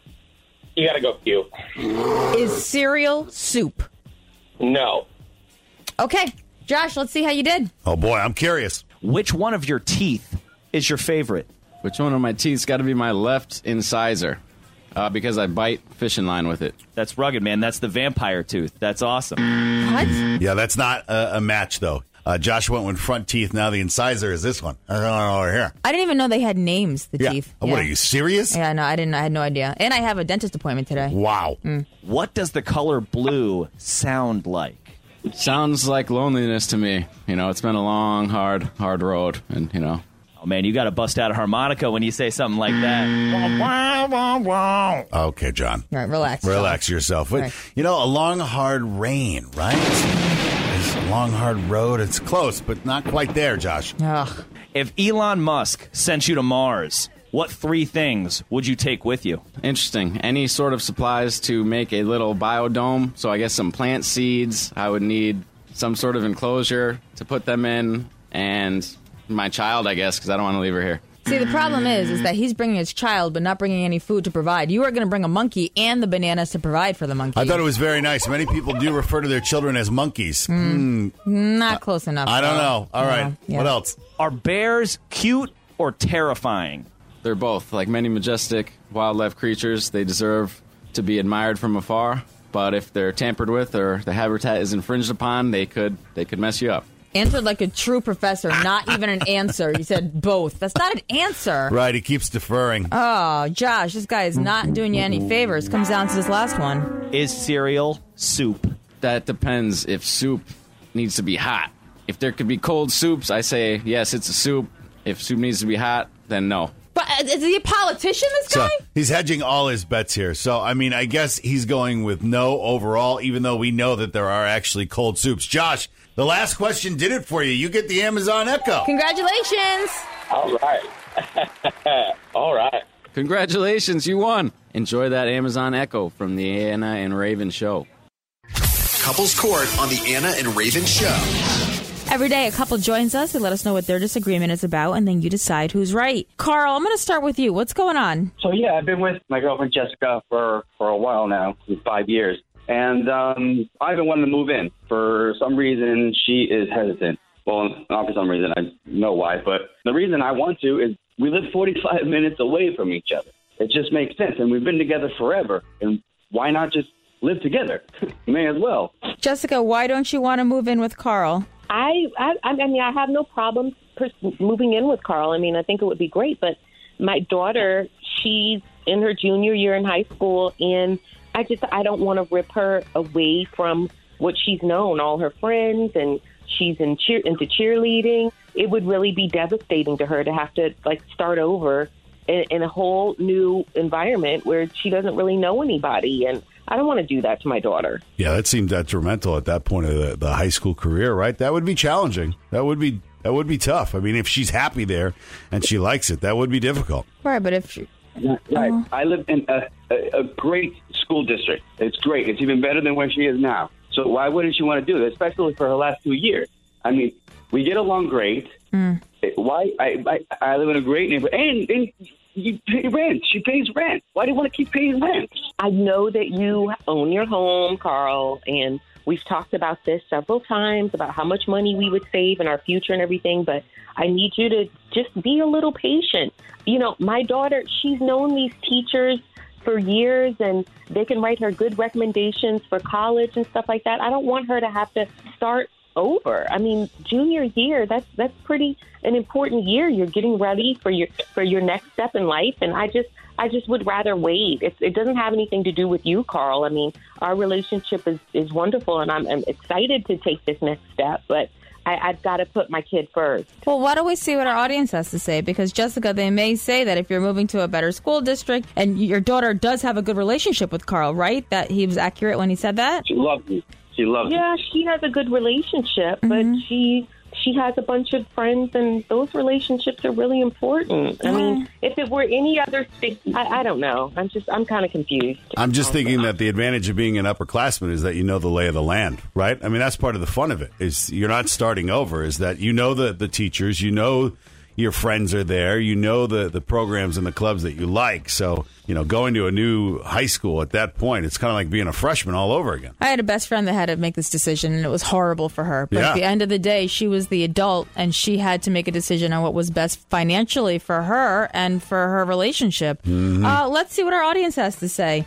You gotta go cute. Is cereal soup? No. Okay, Josh, let's see how you did. Oh, boy, I'm curious. Which one of your teeth is your favorite? Which one of my teeth's got to be my left incisor? Because I bite fishing line with it. That's rugged, man. That's the vampire tooth. That's awesome. What? Yeah, that's not a match, though. Josh went with front teeth. Now the incisor is this one. I don't know over here. I didn't even know they had names, the Yeah. teeth. What, are you serious? Yeah, no, I didn't. I had no idea. And I have a dentist appointment today. Wow. What does the color blue sound like? Sounds like loneliness to me. You know, it's been a long, hard road, and, you know. Oh, man, you got to bust out a harmonica when you say something like that. Okay, John. All right, relax. Relax yourself. All right. You know, a long, hard rain, right? It's a long, hard road. It's close, but not quite there, Josh. Ugh. If Elon Musk sent you to Mars, what 3 things would you take with you? Interesting. Any sort of supplies to make a little biodome. So I guess some plant seeds. I would need some sort of enclosure to put them in. And my child, I guess, because I don't want to leave her here. See, the problem is that he's bringing his child, but not bringing any food to provide. You are going to bring a monkey and the bananas to provide for the monkey. I thought it was very nice. Many people do refer to their children as monkeys. Not close enough. I don't know. All right. Yeah. What else? Are bears cute or terrifying? They're both. Like many majestic wildlife creatures, they deserve to be admired from afar. But if they're tampered with or the habitat is infringed upon, they could mess you up. Answered like a true professor, not even an answer. You said both. That's not an answer. Right, he keeps deferring. Oh, Josh, this guy is not doing you any favors. Comes down to this last one. Is cereal soup? That depends if soup needs to be hot. If there could be cold soups, I say yes, it's a soup. If soup needs to be hot, then no. But is he a politician, this guy? So he's hedging all his bets here. So, I mean, I guess he's going with no overall, even though we know that there are actually cold soups. Josh, the last question did it for you. You get the Amazon Echo. Congratulations. All right. All right. Congratulations, you won. Enjoy that Amazon Echo from the Anna and Raven Show. Couples Court on the Anna and Raven Show. Every day, a couple joins us. They let us know what their disagreement is about, and then you decide who's right. Carl, I'm going to start with you. What's going on? So, yeah, I've been with my girlfriend Jessica for a while now, 5 years. And I've been wanting to move in. For some reason, she is hesitant. Well, not for some reason. I know why. But the reason I want to is we live 45 minutes away from each other. It just makes sense. And we've been together forever. And why not just live together? May as well. Jessica, why don't you want to move in with Carl? I mean, I have no problem moving in with Carl. I mean, I think it would be great. But my daughter, she's in her junior year in high school, and I don't want to rip her away from what she's known, all her friends, and she's into cheerleading. It would really be devastating to her to have to start over in a whole new environment where she doesn't really know anybody. And I don't want to do that to my daughter. Yeah, that seemed detrimental at that point of the high school career, right? That would be challenging. That would be tough. I mean, if she's happy there and she likes it, that would be difficult. Right, but if she... Right. I live in a great school district. It's great. It's even better than where she is now. So why wouldn't she want to do this, especially for her last 2 years? I mean, we get along great. Why? I live in a great neighborhood. And you pay rent. She pays rent. Why do you want to keep paying rent? I know that you own your home, Carl, and we've talked about this several times about how much money we would save in our future and everything, but I need you to just be a little patient. You know, my daughter, she's known these teachers for years, and they can write her good recommendations for college and stuff like that. I don't want her to have to start over. I mean, junior year, that's pretty an important year. You're getting ready for your next step in life, and I just would rather wait. It doesn't have anything to do with you, Carl. I mean, our relationship is wonderful, and I'm excited to take this next step, but I've got to put my kid first. Well, why don't we see what our audience has to say? Because, Jessica, they may say that if you're moving to a better school district and your daughter does have a good relationship with Carl, right? That he was accurate when he said that? She loves me. She loves me. Yeah, she has a good relationship, but she has a bunch of friends, and those relationships are really important. I mean, if it were any other state, I don't know. I'm kind of confused. I'm just thinking that the advantage of being an upperclassman is that you know the lay of the land, right? I mean, that's part of the fun of it, is you're not starting over, is that you know the teachers, you know your friends are there. You know the programs and the clubs that you like. So, going to a new high school at that point, it's kind of like being a freshman all over again. I had a best friend that had to make this decision, and it was horrible for her. But at the end of the day, she was the adult, and she had to make a decision on what was best financially for her and for her relationship. Mm-hmm. Let's see what our audience has to say.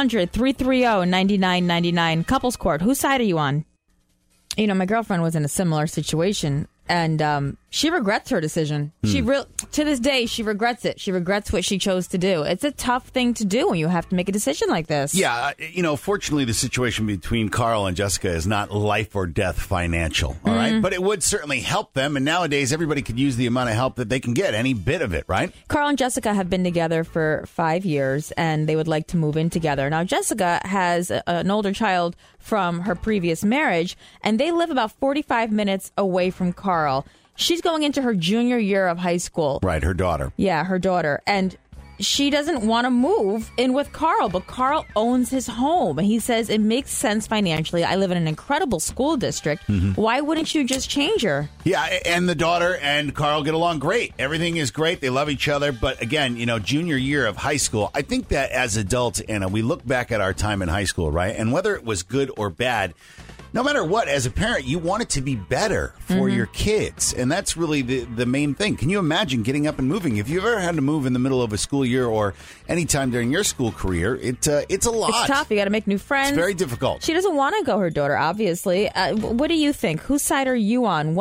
1-800-330-9999. Couples Court. Whose side are you on? My girlfriend was in a similar situation, and she regrets her decision. To this day, she regrets it. She regrets what she chose to do. It's a tough thing to do when you have to make a decision like this. Yeah, fortunately, the situation between Carl and Jessica is not life or death financial, all right? But it would certainly help them, and nowadays, everybody could use the amount of help that they can get, any bit of it, right? Carl and Jessica have been together for 5 years, and they would like to move in together. Now, Jessica has an older child from her previous marriage, and they live about 45 minutes away from Carl. She's going into her junior year of high school. Right, her daughter. Yeah, her daughter. And she doesn't want to move in with Carl, but Carl owns his home. He says it makes sense financially. I live in an incredible school district. Mm-hmm. Why wouldn't you just change her? Yeah, and the daughter and Carl get along great. Everything is great. They love each other. But again, junior year of high school, I think that as adults, Anna, we look back at our time in high school, right? And whether it was good or bad, no matter what, as a parent, you want it to be better for your kids. And that's really the main thing. Can you imagine getting up and moving? If you've ever had to move in the middle of a school year or any time during your school career, it's a lot. It's tough. You got to make new friends. It's very difficult. She doesn't want to go, her daughter, obviously. What do you think? Whose side are you on?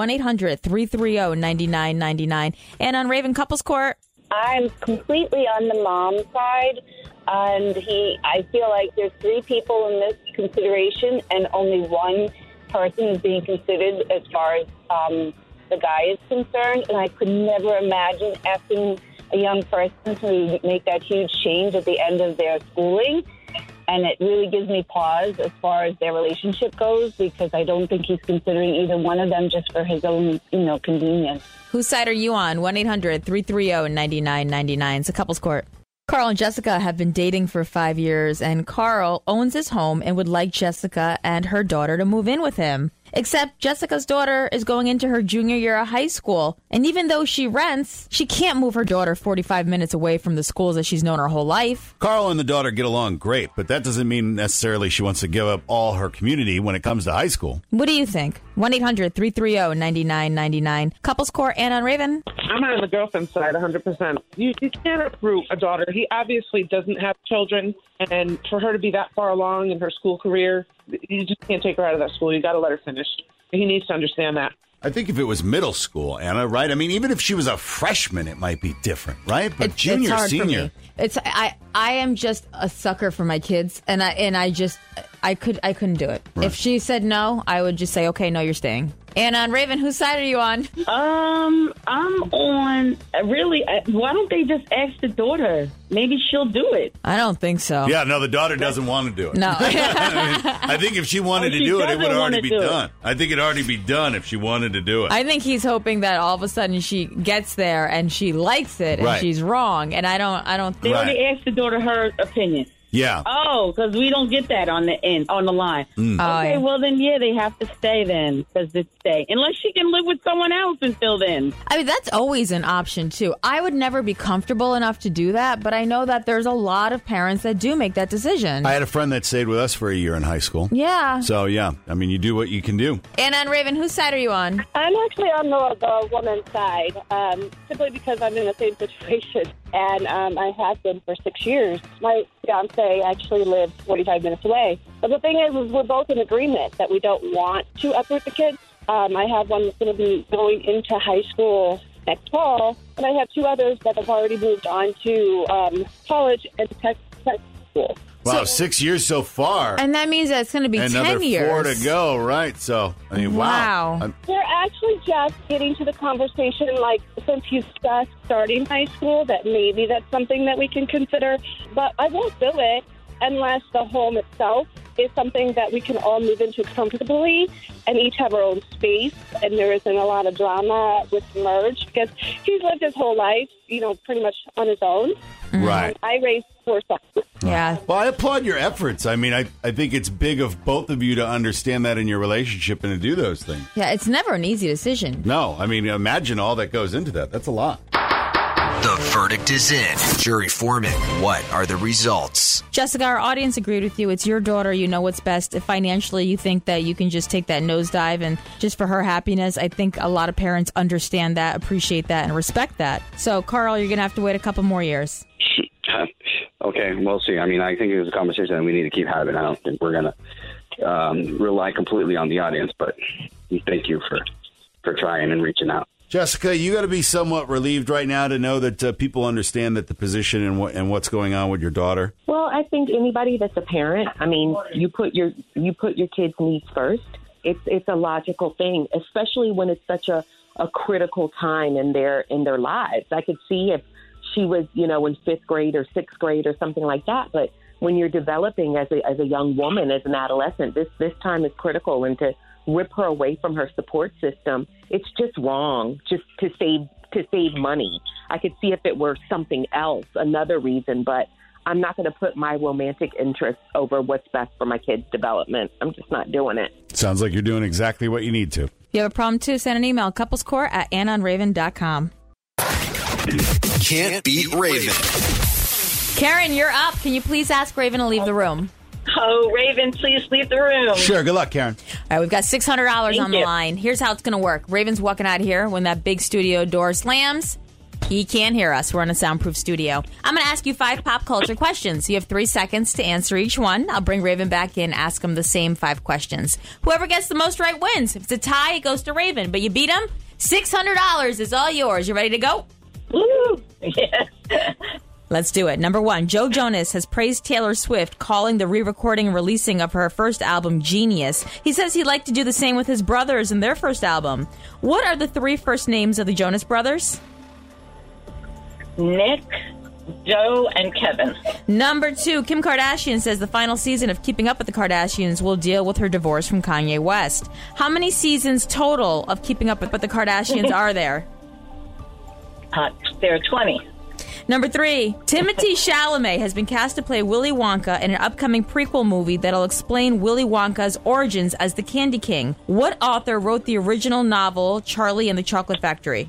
1-800-330-9999. And on Raven Couples Court? I'm completely on the mom side. And I feel like there's 3 people in this consideration, and only one person is being considered as far as the guy is concerned. And I could never imagine asking a young person to make that huge change at the end of their schooling. And it really gives me pause as far as their relationship goes, because I don't think he's considering either one of them just for his own, convenience. Whose side are you on? 1-800-330-9999. It's a Couples Court. Carl and Jessica have been dating for 5 years, and Carl owns his home and would like Jessica and her daughter to move in with him. Except Jessica's daughter is going into her junior year of high school, and even though she rents, she can't move her daughter 45 minutes away from the schools that she's known her whole life. Carl and the daughter get along great, but that doesn't mean necessarily she wants to give up all her community when it comes to high school. What do you think? 1-800-330-9999. Couples Court, and on Raven. I'm on the girlfriend's side 100%. You can't uproot a daughter. He obviously doesn't have children, and for her to be that far along in her school career, you just can't take her out of that school. You got to let her finish. He needs to understand that. I think if it was middle school, Anna, right? I mean, even if she was a freshman, it might be different, right? But junior, it's hard senior. For me. I am just a sucker for my kids, and I couldn't do it. Right. If she said no, I would just say, okay, no, you're staying. And on Raven, whose side are you on? I'm on, why don't they just ask the daughter? Maybe she'll do it. I don't think so. Yeah, no, the daughter doesn't want to do it. No. I think if she wanted to do it, it would already be done. I think it'd already be done if she wanted to do it. I think he's hoping that all of a sudden she gets there and she likes it and she's wrong. And I don't They already asked the daughter her opinion. Yeah. Oh, because we don't get that on the line. Mm. Okay, well then, they have to stay then, because they stay. Unless she can live with someone else until then. I mean, that's always an option, too. I would never be comfortable enough to do that, but I know that there's a lot of parents that do make that decision. I had a friend that stayed with us for a year in high school. Yeah. So, yeah, I mean, you do what you can do. And on Raven, whose side are you on? I'm actually on the woman's side, simply because I'm in the same situation. And I have been for 6 years. My fiance actually lives 45 minutes away. But the thing is we're both in agreement that we don't want to uproot the kids. I have one that's going to be going into high school next fall, and I have 2 others that have already moved on to college and tech school. Wow, 6 years so far. And that means that it's going to be 10 years. Another 4 to go, right? So, I mean, wow. We're actually just getting to the conversation, since he's just starting high school, that maybe that's something that we can consider. But I won't do it unless the home itself is something that we can all move into comfortably and each have our own space, and there isn't a lot of drama with Merge because he's lived his whole life, pretty much on his own. Right. I raised 4 sons. Yeah. Well, I applaud your efforts. I mean, I think it's big of both of you to understand that in your relationship and to do those things. Yeah, it's never an easy decision. No, I mean, imagine all that goes into that. That's a lot. The verdict is in. Jury foreman, what are the results? Jessica, our audience agreed with you. It's your daughter. You know what's best. If financially you think that you can just take that nosedive and just for her happiness, I think a lot of parents understand that, appreciate that, and respect that. So, Carl, you're going to have to wait a couple more years. Okay, we'll see. I mean, I think it's a conversation that we need to keep having. I don't think we're going to rely completely on the audience, but thank you for trying and reaching out. Jessica, you got to be somewhat relieved right now to know that people understand that the position and what's going on with your daughter. Well, I think anybody that's a parent, I mean, you put your kids' needs first. It's a logical thing, especially when it's such a critical time in their lives. I could see if she was, in 5th grade or 6th grade or something like that, but when you're developing as a young woman, as an adolescent, this time is critical, and to rip her away from her support system, it's just wrong, just to save money. I could see if it were something else, another reason, but I'm not going to put my romantic interests over what's best for my kid's development. I'm just not doing it. Sounds like you're doing exactly what you need to. If you have a problem too, send an email, couplescourt@AnnaandRaven.com. Can't beat Raven. Karen, you're up. Can you please ask Raven to leave the room? Oh, Raven, please leave the room. Sure. Good luck, Karen. All right, we've got $600 on the line. Here's how it's going to work. Raven's walking out here. When that big studio door slams, he can't hear us. We're in a soundproof studio. I'm going to ask you 5 pop culture questions. You have 3 seconds to answer each one. I'll bring Raven back in, ask him the same 5 questions. Whoever gets the most right wins. If it's a tie, it goes to Raven. But you beat him, $600 is all yours. You ready to go? Woo! Yes. Let's do it. Number 1, Joe Jonas has praised Taylor Swift, calling the re-recording and releasing of her first album genius. He says he'd like to do the same with his brothers in their first album. What are the 3 first names of the Jonas Brothers? Nick, Joe, and Kevin. Number 2, Kim Kardashian says the final season of Keeping Up with the Kardashians will deal with her divorce from Kanye West. How many seasons total of Keeping Up with the Kardashians are there? There are 20. Number 3, Timothée Chalamet has been cast to play Willy Wonka in an upcoming prequel movie that'll explain Willy Wonka's origins as the Candy King. What author wrote the original novel Charlie and the Chocolate Factory?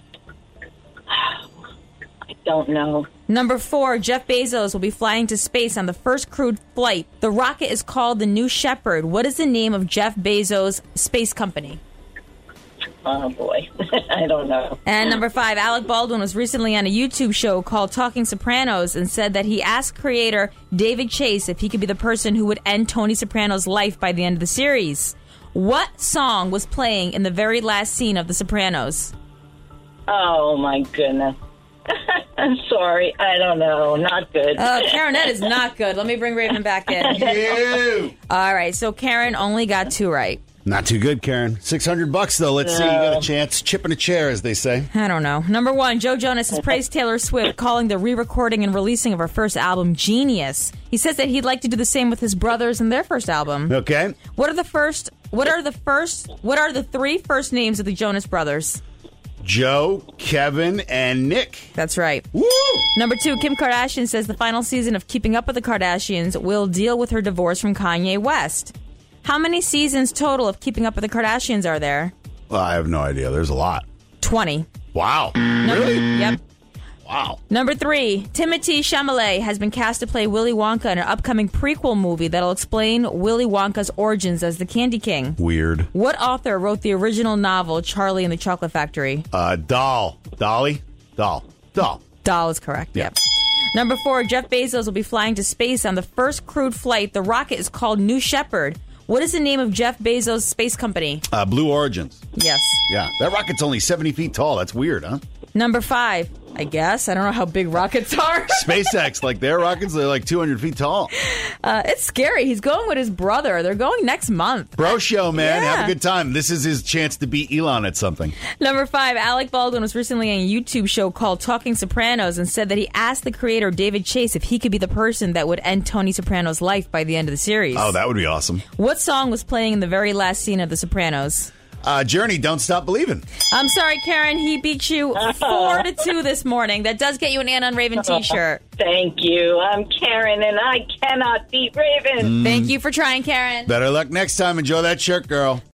I don't know. Number 4, Jeff Bezos will be flying to space on the first crewed flight. The rocket is called the New Shepard. What is the name of Jeff Bezos' space company? Oh, boy. I don't know. And number 5, Alec Baldwin was recently on a YouTube show called Talking Sopranos and said that he asked creator David Chase if he could be the person who would end Tony Soprano's life by the end of the series. What song was playing in the very last scene of The Sopranos? Oh, my goodness. I'm sorry. I don't know. Not good. Karen, that is not good. Let me bring Raven back in. You. All right, so Karen only got 2 right. Not too good, Karen. $600 though. Let's see. You got a chance. Chip in a chair, as they say. I don't know. Number 1, Joe Jonas has praised Taylor Swift, calling the re-recording and releasing of her first album genius. He says that he'd like to do the same with his brothers in their first album. Okay. What are the 3 first names of the Jonas Brothers? Joe, Kevin, and Nick. That's right. Woo! Number 2, Kim Kardashian says the final season of Keeping Up with the Kardashians will deal with her divorce from Kanye West. How many seasons total of Keeping Up with the Kardashians are there? Well, I have no idea. There's a lot. 20. Wow. Really? Yep. Wow. Number 3, Timothée Chalamet has been cast to play Willy Wonka in an upcoming prequel movie that'll explain Willy Wonka's origins as the Candy King. Weird. What author wrote the original novel Charlie and the Chocolate Factory? Doll. Dolly? Doll. Doll is correct, yep. Number 4, Jeff Bezos will be flying to space on the first crewed flight. The rocket is called New Shepard. What is the name of Jeff Bezos' space company? Blue Origins. Yes. Yeah. That rocket's only 70 feet tall. That's weird, huh? Number 5, I guess. I don't know how big rockets are. SpaceX, like their rockets, they're like 200 feet tall. It's scary. He's going with his brother. They're going next month. Bro show, man. Yeah. Have a good time. This is his chance to beat Elon at something. Number 5, Alec Baldwin was recently on a YouTube show called Talking Sopranos and said that he asked the creator, David Chase, if he could be the person that would end Tony Soprano's life by the end of the series. Oh, that would be awesome. What song was playing in the very last scene of The Sopranos? Journey, Don't Stop Believing. I'm sorry, Karen. He beat you 4-2 this morning. That does get you an Ann on Raven t-shirt. Thank you. I'm Karen, and I cannot beat Raven. Thank you for trying, Karen. Better luck next time. Enjoy that shirt, girl.